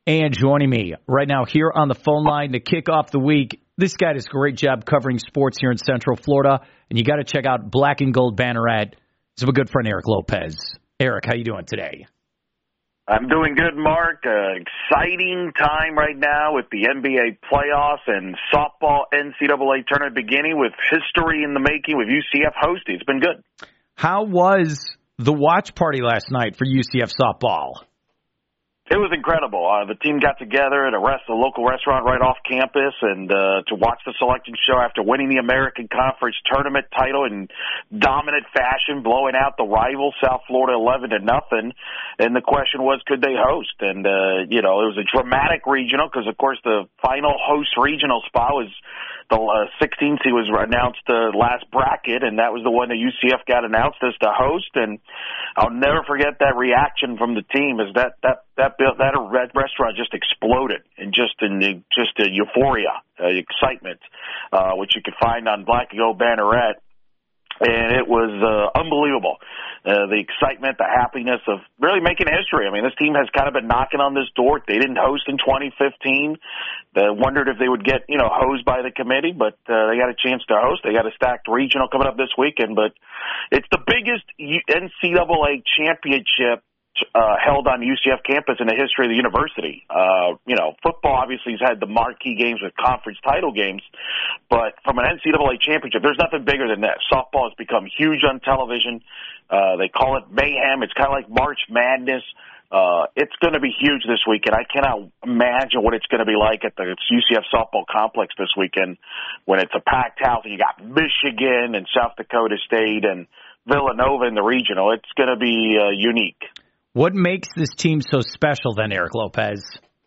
And joining me right now here on the phone line to kick off the week, this guy does a great job covering sports here in Central Florida, and you got to check out Black and Gold Banneret. He's a good friend, Eric Lopez. Eric, how you doing today? I'm doing good, Mark. Exciting time right now with the NBA playoffs and softball NCAA tournament beginning with history in the making with UCF hosting. It's been good. How was the watch party last night for UCF softball? It was incredible. The team got together at a local restaurant right off campus and to watch the selection show after winning the American Conference tournament title in dominant fashion, blowing out the rival South Florida 11-0. And the question was, could they host? And, it was a dramatic regional because, of course, the final host regional spot was the 16th. He was announced last bracket, and that was the one that UCF got announced as the host. And I'll never forget that reaction from the team as that restaurant just exploded and just a euphoria, excitement, which you could find on Black and Gold Banneret. And it was unbelievable. The excitement, the happiness of really making history. I mean, this team has kind of been knocking on this door. They didn't host in 2015. They wondered if they would get, hosed by the committee, but they got a chance to host. They got a stacked regional coming up this weekend, but it's the biggest NCAA championship held on UCF campus in the history of the university. Football obviously has had the marquee games with conference title games, but from an NCAA championship, there's nothing bigger than that. Softball has become huge on television. They call it mayhem. It's kind of like March Madness. It's going to be huge this weekend. I cannot imagine what it's going to be like at the UCF softball complex this weekend when it's a packed house and you got Michigan and South Dakota State and Villanova in the regional. It's going to be unique. What makes this team so special then, Eric Lopez?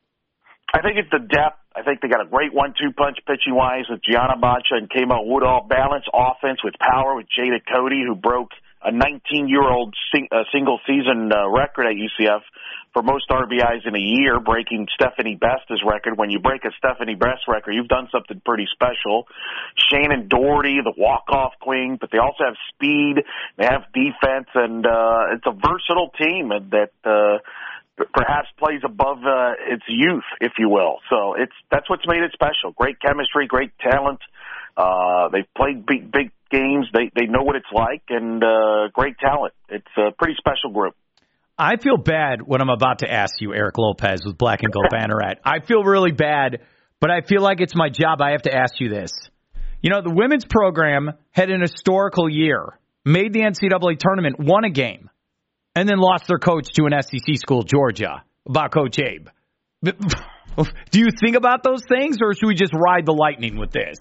I think it's the depth. I think they got a great 1-2 punch pitching-wise with Gianna Bacha and Kamo Woodall. Balanced offense with power with Jada Cody, who broke a 19-year-old single-season record at UCF for most RBIs in a year, breaking Stephanie Best's record. When you break a Stephanie Best record, you've done something pretty special. Shannon Doherty, the walk-off queen, but they also have speed, they have defense, and it's a versatile team that perhaps plays above its youth, if you will. So that's what's made it special. Great chemistry, great talent. They've played big games. They know what it's like, and great talent. It's a pretty special group. I feel bad when I'm about to ask you, Eric Lopez, with Black and Gold Banneret. I feel really bad, but I feel like it's my job. I have to ask you this. The women's program had an historical year, made the NCAA tournament, won a game, and then lost their coach to an SEC school, Georgia, about Coach Abe. Do you think about those things, or should we just ride the lightning with this?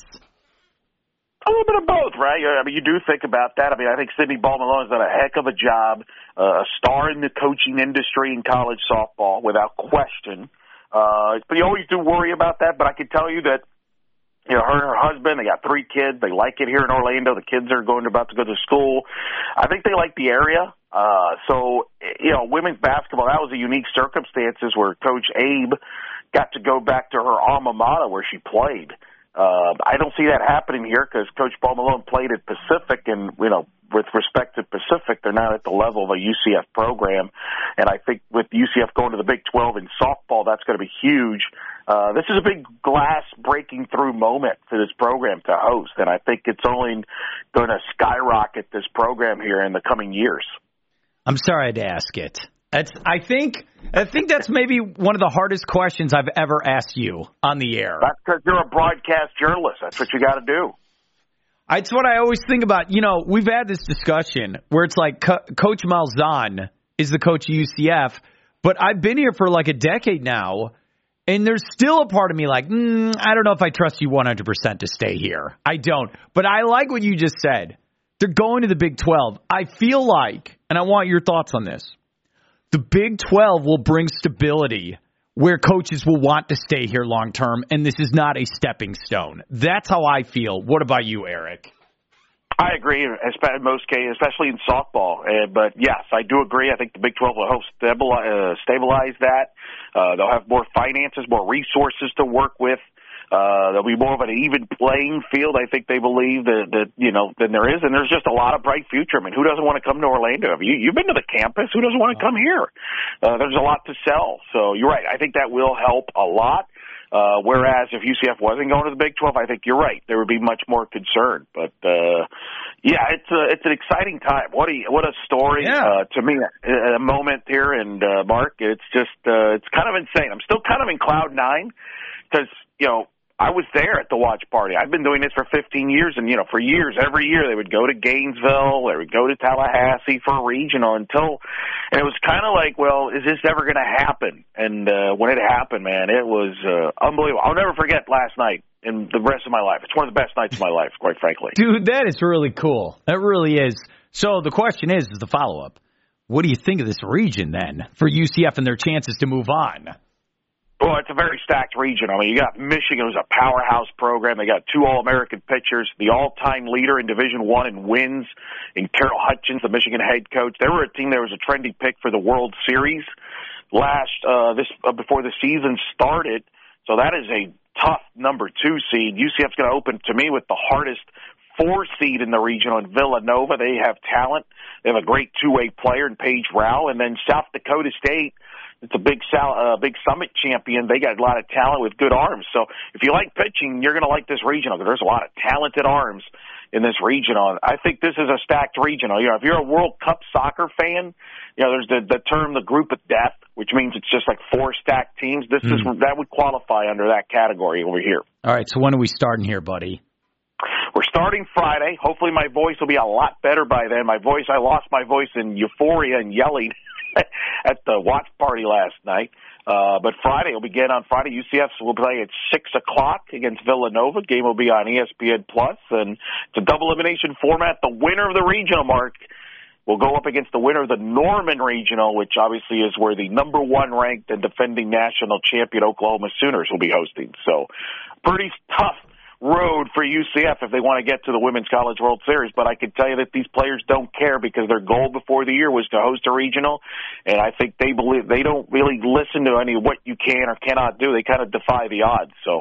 A little bit of both, right? I mean, you do think about that. I mean, I think Sydney Ball-Malone has done a heck of a job, a star in the coaching industry in college softball, without question. But you always do worry about that. But I can tell you that, her and her husband, they got 3 kids. They like it here in Orlando. The kids are about to go to school. I think they like the area. Women's basketball, that was a unique circumstances where Coach Abe got to go back to her alma mater where she played. I don't see that happening here because Coach Ball-Malone played at Pacific, and, with respect to Pacific, they're not at the level of a UCF program. And I think with UCF going to the Big 12 in softball, that's going to be huge. This is a big glass-breaking through moment for this program to host, and I think it's only going to skyrocket this program here in the coming years. I'm sorry to ask it. I think that's maybe one of the hardest questions I've ever asked you on the air. That's because you're a broadcast journalist. That's what you got to do. It's what I always think about. We've had this discussion where it's like Coach Malzahn is the coach of UCF, but I've been here for like a decade now, and there's still a part of me like, I don't know if I trust you 100% to stay here. I don't. But I like what you just said. They're going to the Big 12. I feel like, and I want your thoughts on this, the Big 12 will bring stability where coaches will want to stay here long term, and this is not a stepping stone. That's how I feel. What about you, Eric? I agree, in most cases, especially in softball. But yes, I do agree. I think the Big 12 will help stabilize that. They'll have more finances, more resources to work with. There'll be more of an even playing field. I think they believe that than there is, and there's just a lot of bright future. I mean, who doesn't want to come to Orlando? I mean, you've been to the campus. Who doesn't want to come here? There's a lot to sell. So you're right. I think that will help a lot. Whereas if UCF wasn't going to the Big 12, I think you're right. There would be much more concern. But yeah, it's an exciting time. What a story to me. A moment here, and Mark, it's just it's kind of insane. I'm still kind of in cloud nine because I was there at the watch party. I've been doing this for 15 years, and for years, every year they would go to Gainesville, they would go to Tallahassee for a regional and it was kind of like, well, is this ever going to happen? And when it happened, man, it was unbelievable. I'll never forget last night in the rest of my life. It's one of the best nights of my life, quite frankly. Dude, that is really cool. That really is. So the question is the follow-up. What do you think of this region then for UCF and their chances to move on? Well, it's a very stacked region. I mean, you got Michigan, who's a powerhouse program. They got 2 All-American pitchers, the all-time leader in Division I in wins, in Carol Hutchins, the Michigan head coach. They were a team that was a trendy pick for the World Series before the season started. So that is a tough number 2 seed. UCF's going to open, to me, with the hardest 4 seed in the regional in Villanova. They have talent. They have a great two-way player in Paige Rao. And then South Dakota State, it's a big Summit champion. They got a lot of talent with good arms. So if you like pitching, you're going to like this regional because there's a lot of talented arms in this regional. I think this is a stacked regional. If you're a World Cup soccer fan, there's the term the group of death, which means it's just like 4 stacked teams. That would qualify under that category over here. All right, so when are we starting here, buddy? We're starting Friday. Hopefully my voice will be a lot better by then. I lost my voice in euphoria and yelling at the watch party last night. But Friday will begin on Friday. UCF will play at 6 o'clock against Villanova. Game will be on ESPN Plus, and it's a double elimination format. The winner of the regional, Mark, will go up against the winner of the Norman Regional, which obviously is where the number 1 ranked and defending national champion Oklahoma Sooners will be hosting. So pretty tough road for UCF if they want to get to the Women's College World Series. But I can tell you that these players don't care because their goal before the year was to host a regional, and I think they believe they don't really listen to any of what you can or cannot do. They kind of defy the odds. So,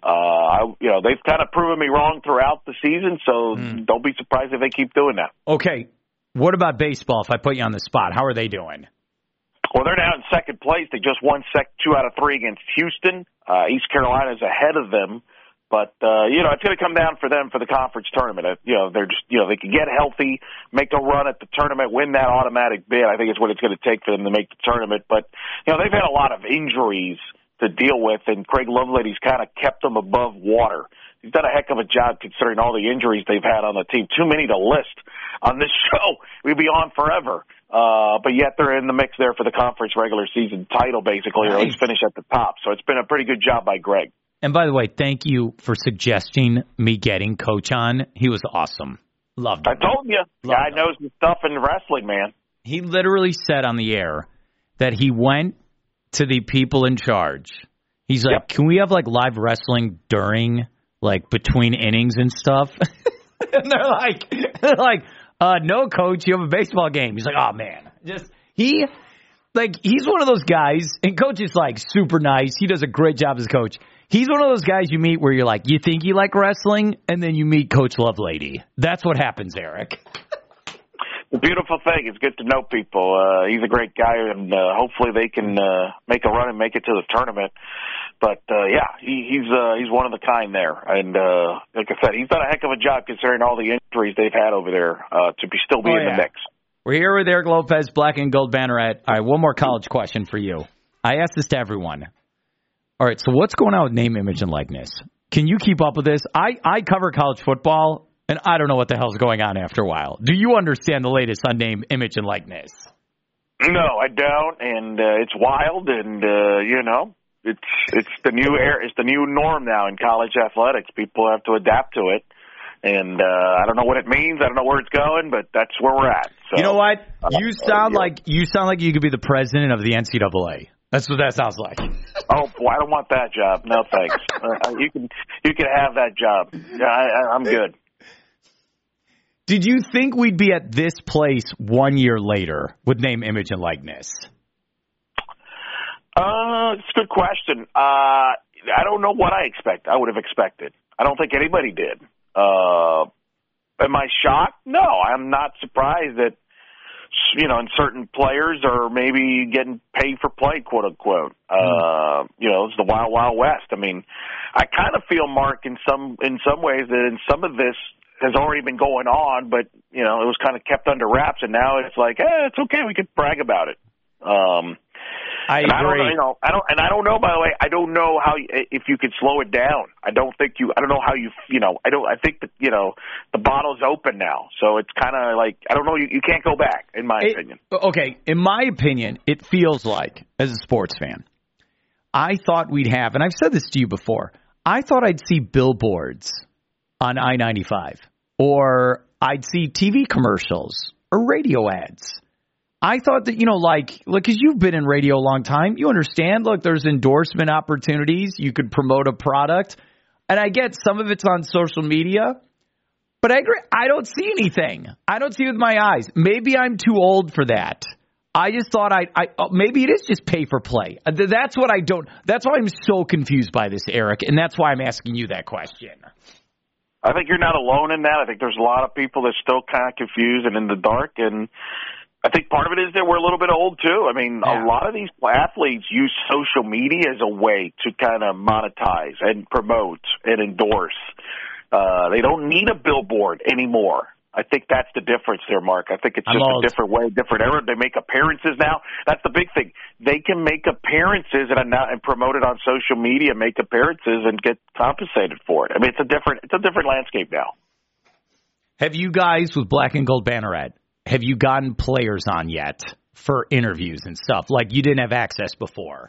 they've kind of proven me wrong throughout the season, so don't be surprised if they keep doing that. Okay. What about baseball, if I put you on the spot? How are they doing? Well, they're now in second place. They just won 2 out of 3 against Houston. East Carolina is ahead of them. But, it's going to come down for them for the conference tournament. They're just, they can get healthy, make a run at the tournament, win that automatic bid. I think it's what it's going to take for them to make the tournament. But, they've had a lot of injuries to deal with, and Craig Lovelady's kind of kept them above water. He's done a heck of a job considering all the injuries they've had on the team. Too many to list on this show. We'd be on forever. But yet they're in the mix there for the conference regular season title, basically, or at least finish at the top. So it's been a pretty good job by Greg. And by the way, thank you for suggesting me getting Coach on. He was awesome. Loved him. I told you. Guy knows the stuff in wrestling, man. He literally said on the air that he went to the people in charge. He's like, Can we have live wrestling during, between innings and stuff? And they're like, no, Coach, you have a baseball game. He's like, oh, man. He's one of those guys, and Coach is super nice. He does a great job as a coach. He's one of those guys you meet where you're like, you think you like wrestling, and then you meet Coach Lovelady. That's what happens, Eric. The beautiful thing. It's good to know people. He's a great guy, and hopefully they can make a run and make it to the tournament. But, he's one of the kind there. And like I said, he's done a heck of a job considering all the injuries they've had over there to still be in the mix. We're here with Eric Lopez, Black and Gold Banneret. All right, one more college question for you. I ask this to everyone. All right, so what's going on with name, image, and likeness? Can you keep up with this? I cover college football, and I don't know what the hell's going on after a while. Do you understand the latest on name, image, and likeness? No, I don't, and it's wild, and it's the new it's the new norm now in college athletics. People have to adapt to it, and I don't know what it means. I don't know where it's going, but that's where we're at. So, you know what? You sound like you could be the president of the NCAA. That's what that sounds like. Oh, boy, I don't want that job. No, thanks. You can have that job. I'm good. Did you think we'd be at this place 1 year later with name, image, and likeness? It's a good question. I don't know what I would have expected. I don't think anybody did. Am I shocked? No, I'm not surprised that, and certain players are maybe getting paid for play, quote unquote. It's the wild, wild west. I mean, I kind of feel, Mark, in some ways that in some of this has already been going on, but it was kind of kept under wraps, and now it's like, it's okay, we could brag about it. I agree. I don't know. By the way, I don't know if you could slow it down. I don't think you. I don't know how you. I think that the bottle's open now, so it's kind of like I don't know. You can't go back, in my opinion. Okay, in my opinion, it feels like, as a sports fan, I thought we'd have, and I've said this to you before. I thought I'd see billboards on I-95, or I'd see TV commercials or radio ads. I thought that, because you've been in radio a long time, you understand, look, there's endorsement opportunities. You could promote a product. And I get some of it's on social media. But I agree, I don't see anything. I don't see it with my eyes. Maybe I'm too old for that. I just thought maybe it is just pay for play. That's what I don't. That's why I'm so confused by this, Eric. And that's why I'm asking you that question. I think you're not alone in that. I think there's a lot of people that are still kind of confused and in the dark. And I think part of it is that we're a little bit old, too. I mean, A lot of these athletes use social media as a way to kind of monetize and promote and endorse. They don't need a billboard anymore. I think that's the difference there, Mark. I think it's just a different way, different era. They make appearances now. That's the big thing. They can make appearances and promote it on social media, make appearances, and get compensated for it. I mean, it's a different landscape now. Have you guys with Black and Gold Banneret, have you gotten players on yet for interviews and stuff? Like you didn't have access before.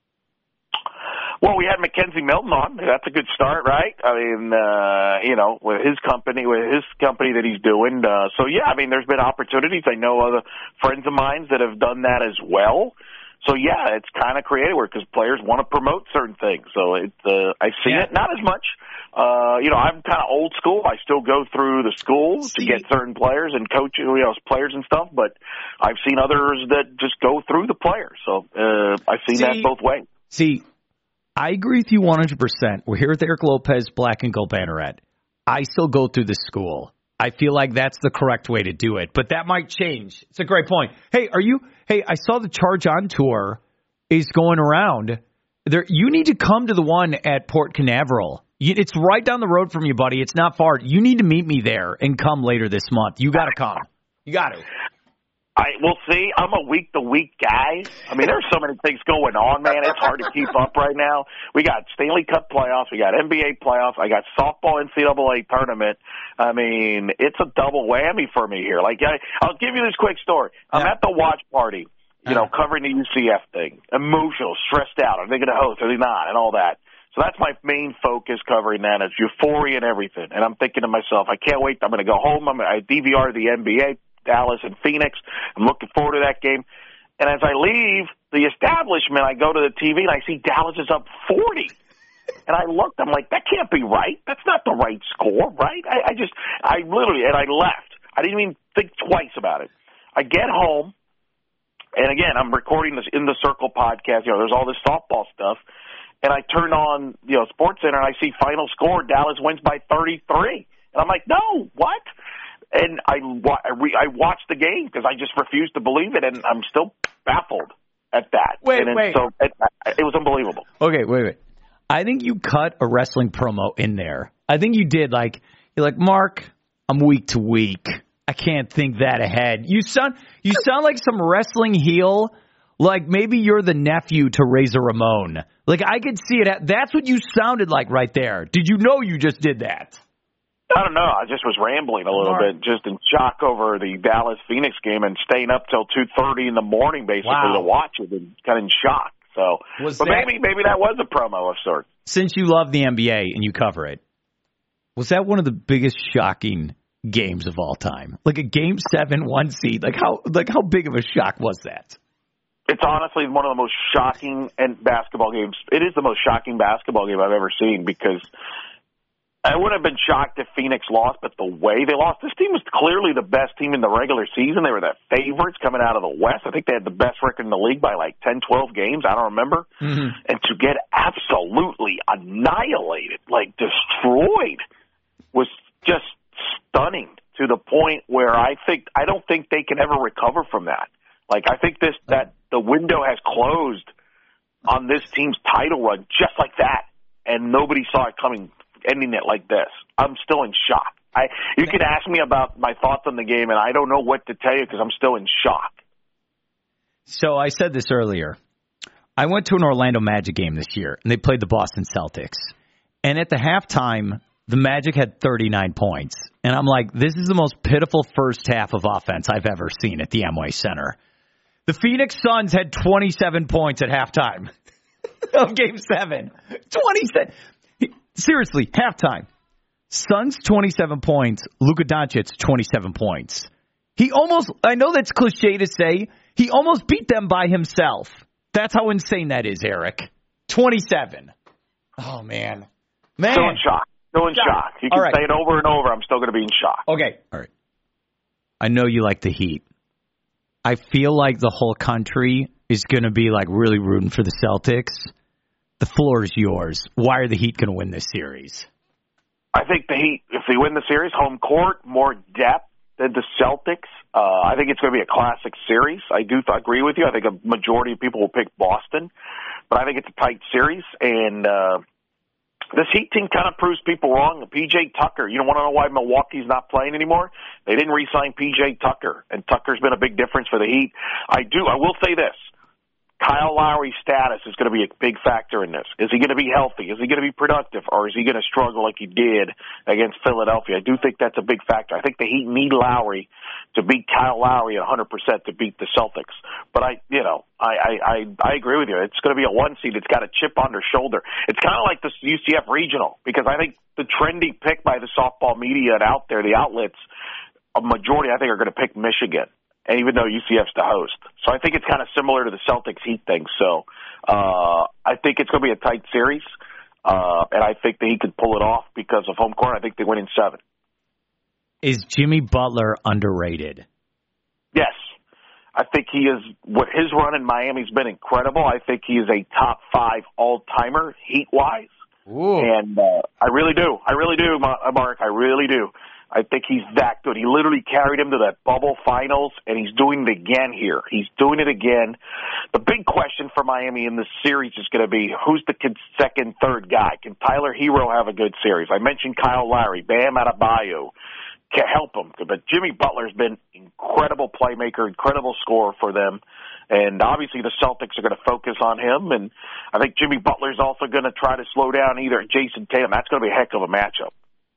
Well, we had Mackenzie Milton on. That's a good start, right? I mean, with his company that he's doing. There's been opportunities. I know other friends of mine that have done that as well. So, it's kind of creative work because players want to promote certain things. So I've seen it, not as much. I'm kind of old school. I still go through the schools to get certain players and coach, players and stuff. But I've seen others that just go through the players. So I've seen that both ways. I agree with you 100%. We're here with Eric Lopez, Black and Gold Banneret. I still go through the school. I feel like that's the correct way to do it, but that might change. It's a great point. Hey, I saw the Charge On tour is going around. You need to come to the one at Port Canaveral. It's right down the road from you, buddy. It's not far. You need to meet me there and come later this month. You got to come. You got to. We'll see. I'm a week-to-week guy. I mean, there's so many things going on, man. It's hard to keep up right now. We got Stanley Cup playoffs. We got NBA playoffs. I got softball NCAA tournament. I mean, it's a double whammy for me here. I'll give you this quick story. I'm at the watch party, covering the UCF thing. Emotional, stressed out. Are they going to host? Are they not? And all that. So that's my main focus covering that. It's euphoria and everything. And I'm thinking to myself, I can't wait. I'm going to go home. I DVR the NBA. Dallas and Phoenix. I'm looking forward to that game. And as I leave the establishment, I go to the TV and I see Dallas is up 40. And I looked, I'm like, that can't be right. That's not the right score, right? I left. I didn't even think twice about it. I get home, and again, I'm recording this In the Circle podcast. There's all this softball stuff. And I turn on, SportsCenter, and I see final score, Dallas wins by 33. And I'm like, no, what? And I watched the game because I just refused to believe it, and I'm still baffled at that. Wait. So it was unbelievable. Okay, wait. I think you cut a wrestling promo in there. I think you did. You're like, Mark, I'm week to week. I can't think that ahead. You sound like some wrestling heel. Like maybe you're the nephew to Razor Ramon. I could see it. That's what you sounded like right there. Did you know you just did that? I don't know. I just was rambling a little bit, just in shock over the Dallas-Phoenix game and staying up till 2:30 in the morning, basically, to watch it, and kind of in shock. So, maybe that was a promo of sorts. Since you love the NBA and you cover it, was that one of the biggest shocking games of all time? Like a Game 7 1 seed. How big of a shock was that? It's honestly one of the most shocking basketball games. It is the most shocking basketball game I've ever seen because I wouldn't have been shocked if Phoenix lost, but the way they lost, this team was clearly the best team in the regular season. They were the favorites coming out of the West. I think they had the best record in the league by 10, 12 games. I don't remember. Mm-hmm. And to get absolutely annihilated, like destroyed, was just stunning to the point where I don't think they can ever recover from that. Like, I think that the window has closed on this team's title run just like that, and nobody saw it coming, ending it like this. I'm still in shock. You could ask me about my thoughts on the game, and I don't know what to tell you because I'm still in shock. So I said this earlier. I went to an Orlando Magic game this year, and they played the Boston Celtics. And at the halftime, the Magic had 39 points. And I'm like, this is the most pitiful first half of offense I've ever seen at the Amway Center. The Phoenix Suns had 27 points at halftime of Game 7. 27. Seriously, halftime. Suns 27 points, Luka Doncic 27 points. He almost, I know that's cliche to say, he almost beat them by himself. That's how insane that is, Eric. 27. Oh, man. Still in shock. Still in shock. You can say it over and over. I'm still going to be in shock. Okay. All right. I know you like the Heat. I feel like the whole country is going to be like really rooting for the Celtics. The floor is yours. Why are the Heat going to win this series? I think the Heat, if they win the series, home court, more depth than the Celtics. I think it's going to be a classic series. I do agree with you. I think a majority of people will pick Boston, but I think it's a tight series. And this Heat team kind of proves people wrong. P.J. Tucker, you don't want to know why Milwaukee's not playing anymore? They didn't re-sign P.J. Tucker, and Tucker's been a big difference for the Heat. I will say this. Kyle Lowry's status is going to be a big factor in this. Is he going to be healthy? Is he going to be productive? Or is he going to struggle like he did against Philadelphia? I do think that's a big factor. I think the Heat need Lowry to beat Kyle Lowry at 100% to beat the Celtics. But I agree with you. It's going to be a one seed. It's got a chip on their shoulder. It's kind of like the UCF regional, because I think the trendy pick by the softball media and out there, the outlets, a majority I think are going to pick Michigan. And even though UCF's the host. So I think it's kind of similar to the Celtics Heat thing. So I think it's going to be a tight series. And I think that he could pull it off because of home court. I think they win in 7. Is Jimmy Butler underrated? Yes. I think he is. What his run in Miami's been incredible. I think he is a top 5 all-timer Heat-wise. Ooh. And I really do. I really do, Mark. I really do. I think he's that good. He literally carried him to that bubble finals, and he's doing it again here. He's doing it again. The big question for Miami in this series is going to be, who's the second, third guy? Can Tyler Hero have a good series? I mentioned Kyle Lowry, Bam Adebayo can help him. But Jimmy Butler's been incredible playmaker, incredible scorer for them. And obviously the Celtics are going to focus on him. And I think Jimmy Butler's also going to try to slow down either Jason Tatum. That's going to be a heck of a matchup.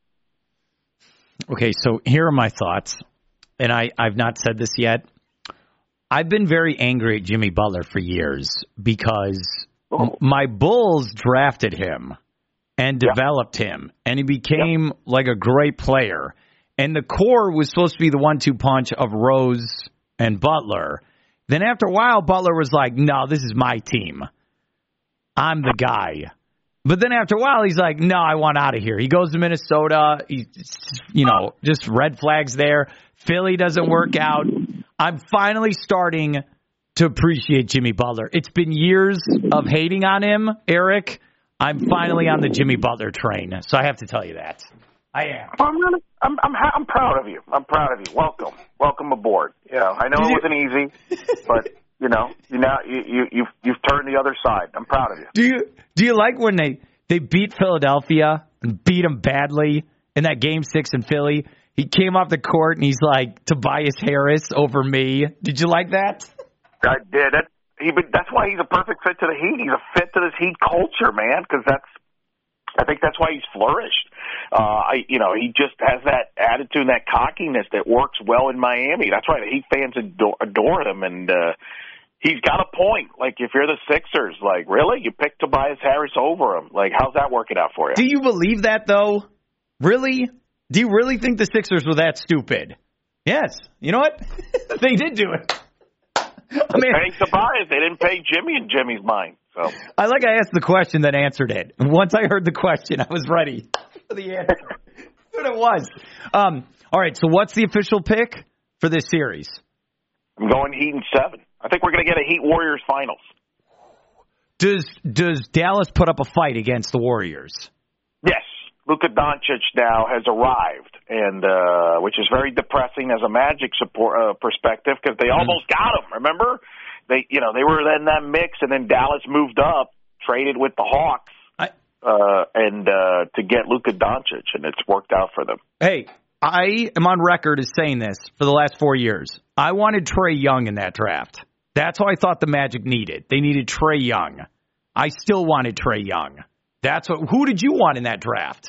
Okay, so here are my thoughts, and I've not said this yet. I've been very angry at Jimmy Butler for years because my Bulls drafted him and developed him, and he became like a great player. And the core was supposed to be the 1-2 punch of Rose and Butler. Then after a while, Butler was like, no, this is my team. I'm the guy. But then after a while, he's like, no, I want out of here. He goes to Minnesota. He's, just red flags there. Philly doesn't work out. I'm finally starting to appreciate Jimmy Butler. It's been years of hating on him, Eric. I'm finally on the Jimmy Butler train. So I have to tell you that. I am. I'm proud of you. I'm proud of you. Welcome aboard. I know it wasn't easy, but you've turned the other side. I'm proud of you. Do you like when they beat Philadelphia and beat them badly in that Game 6 in Philly? He came off the court and he's like, Tobias Harris over me. Did you like that? I did. That's why he's a perfect fit to the Heat. He's a fit to this Heat culture, man, because I think that's why he's flourished. He just has that attitude and that cockiness that works well in Miami. That's why the Heat fans adore him, and he's got a point. Like, if you're the Sixers, like, really? You picked Tobias Harris over him. Like, how's that working out for you? Do you believe that, though? Really? Do you really think the Sixers were that stupid? Yes. You know what? They did do it. Paying Tobias. They didn't pay Jimmy in Jimmy's mind. So I asked the question, then answered it. And once I heard the question, I was ready for the answer. That's what it was. All right, so what's the official pick for this series? I'm going Heat in 7. I think we're going to get a Heat Warriors finals. Does Dallas put up a fight against the Warriors? Yes. Luka Doncic now has arrived, and which is very depressing as a Magic support perspective because they almost got him. Remember, they were in that mix, and then Dallas moved up, traded with the Hawks, and to get Luka Doncic, and it's worked out for them. Hey, I am on record as saying this for the last 4 years. I wanted Trae Young in that draft. That's what I thought the Magic needed. They needed Trae Young. I still wanted Trae Young. Who did you want in that draft?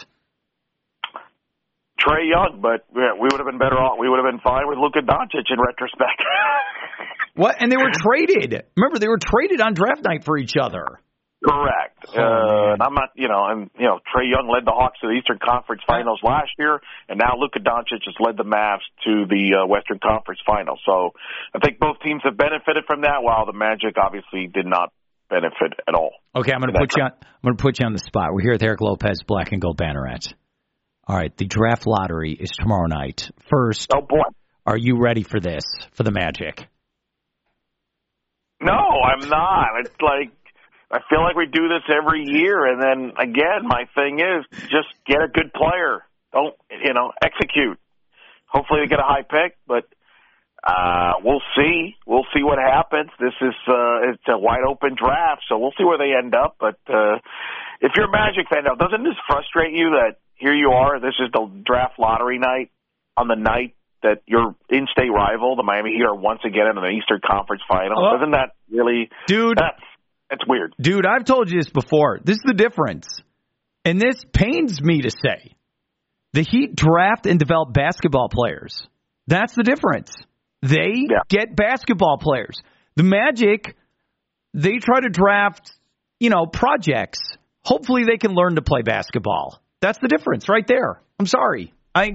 Trae Young, but we would have been better off. We would have been fine with Luka Doncic in retrospect. What? And they were traded. Remember, they were traded on draft night for each other. Correct. And I'm not, Trae Young led the Hawks to the Eastern Conference Finals last year, and now Luka Doncic has led the Mavs to the Western Conference Finals. So I think both teams have benefited from that, while the Magic obviously did not benefit at all. Okay, I'm going to put you on the spot. We're here with Eric Lopez, Black and Gold Banneret. All right, the draft lottery is tomorrow night. First, oh boy, are you ready for this, for the Magic? No, I'm not. It's like, I feel like we do this every year, and then, again, my thing is just get a good player. Don't, execute. Hopefully they get a high pick, but we'll see. We'll see what happens. This is it's a wide-open draft, so we'll see where they end up. But if you're a Magic fan now, doesn't this frustrate you that here you are, this is the draft lottery night, on the night that your in-state rival, the Miami Heat, are once again in the Eastern Conference Finals? Doesn't that really... Dude... That's weird. Dude, I've told you this before. This is the difference. And this pains me to say. The Heat draft and develop basketball players. That's the difference. They get basketball players. The Magic, they try to draft, projects. Hopefully they can learn to play basketball. That's the difference right there. I'm sorry.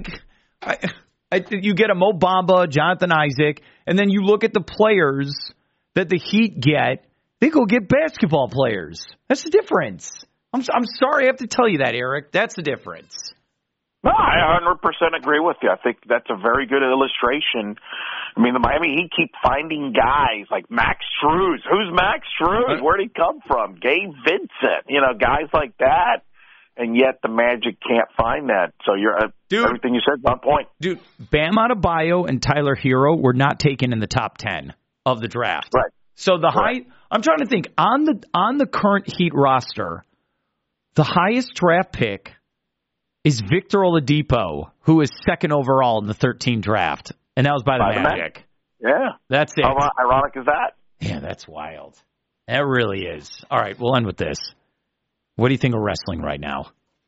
You get a Mo Bamba, Jonathan Isaac, and then you look at the players that the Heat get. They go get basketball players. That's the difference. I'm sorry I have to tell you that, Eric. That's the difference. No, I 100% agree with you. I think that's a very good illustration. I mean, the Miami Heat keep finding guys like Max Strus. Who's Max Strus? Where'd he come from? Gabe Vincent. Guys like that. And yet the Magic can't find that. So everything you said is on point. Dude, Bam Adebayo and Tyler Hero were not taken in the top 10 of the draft. Right. So I'm trying to think, on the current Heat roster, the highest draft pick is Victor Oladipo, who is second overall in the 13 draft, and that was by the Magic. Yeah. That's it. How ironic is that? Yeah, that's wild. That really is. All right, we'll end with this. What do you think of wrestling right now?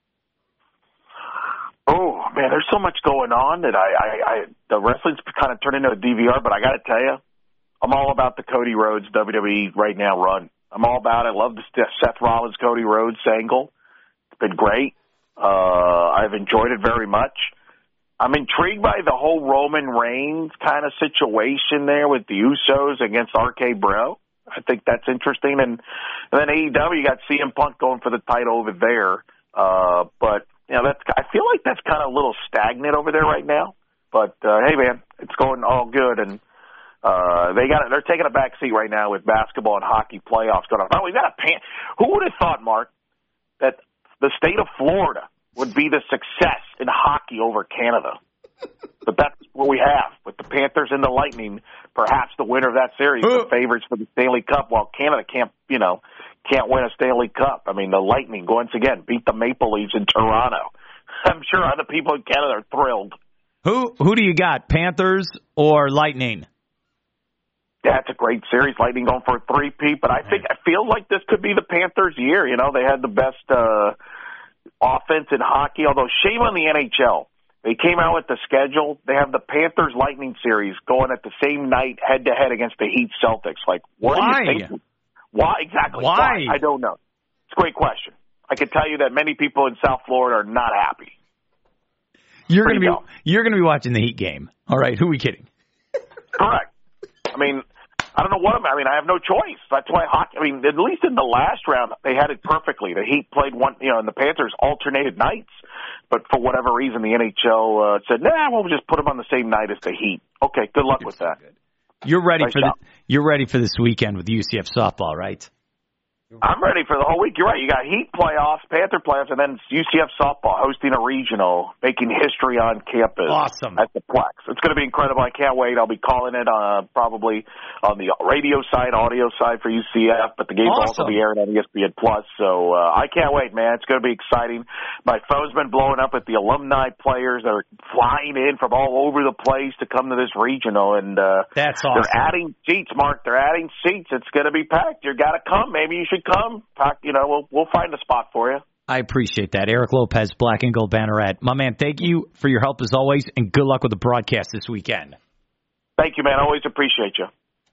Oh, man, there's so much going on that the wrestling's kind of turned into a DVR, but I got to tell you, I'm all about the Cody Rhodes WWE right now run. I'm all about it. I love the Seth Rollins, Cody Rhodes angle. It's been great. I've enjoyed it very much. I'm intrigued by the whole Roman Reigns kind of situation there with the Usos against RK Bro. I think that's interesting. And then AEW, you got CM Punk going for the title over there. But, I feel like that's kind of a little stagnant over there right now. But, hey, man, it's going all good. And they're taking a back seat right now with basketball and hockey playoffs going on. Oh, we got who would have thought, Mark, that the state of Florida would be the success in hockey over Canada? But that's what we have with the Panthers and the Lightning. Perhaps the winner of that series, the favorites for the Stanley Cup, while Canada can't win a Stanley Cup. I mean, the Lightning once again beat the Maple Leafs in Toronto. I'm sure other people in Canada are thrilled. Who do you got, Panthers or Lightning? Yeah, it's a great series. Lightning going for a three-peat, but I feel like this could be the Panthers' year. They had the best offense in hockey, although shame on the NHL. They came out with the schedule. They have the Panthers-Lightning series going at the same night, head-to-head against the Heat Celtics. Like, what Why? do you think? Why? Exactly. Why? I don't know. It's a great question. I can tell you that many people in South Florida are not happy. You're going to be watching the Heat game. All right, who are we kidding? Correct. I mean, I don't know what I mean. I have no choice. That's why hockey. I mean, at least in the last round, they had it perfectly. The Heat played one, and the Panthers alternated nights. But for whatever reason, the NHL said, "Nah, we'll just put them on the same night as the Heat." Okay, good luck with that. You're ready for this weekend with UCF softball, right? I'm ready for the whole week. You're right. You got Heat playoffs, Panther playoffs, and then UCF softball hosting a regional, making history on campus. Awesome. At the Plex. It's going to be incredible. I can't wait. I'll be calling it probably on the radio side, audio side for UCF, but the game will also be aired on ESPN Plus. So I can't wait, man. It's going to be exciting. My phone's been blowing up with the alumni players that are flying in from all over the place to come to this regional, and that's awesome. They're adding seats, Mark. They're adding seats. It's going to be packed. You got to come. Maybe you should come. We'll find a spot for you. I appreciate that. Eric Lopez, Black and Gold Banneret. My man, thank you for your help as always, and good luck with the broadcast this weekend. Thank you, man. Always appreciate you.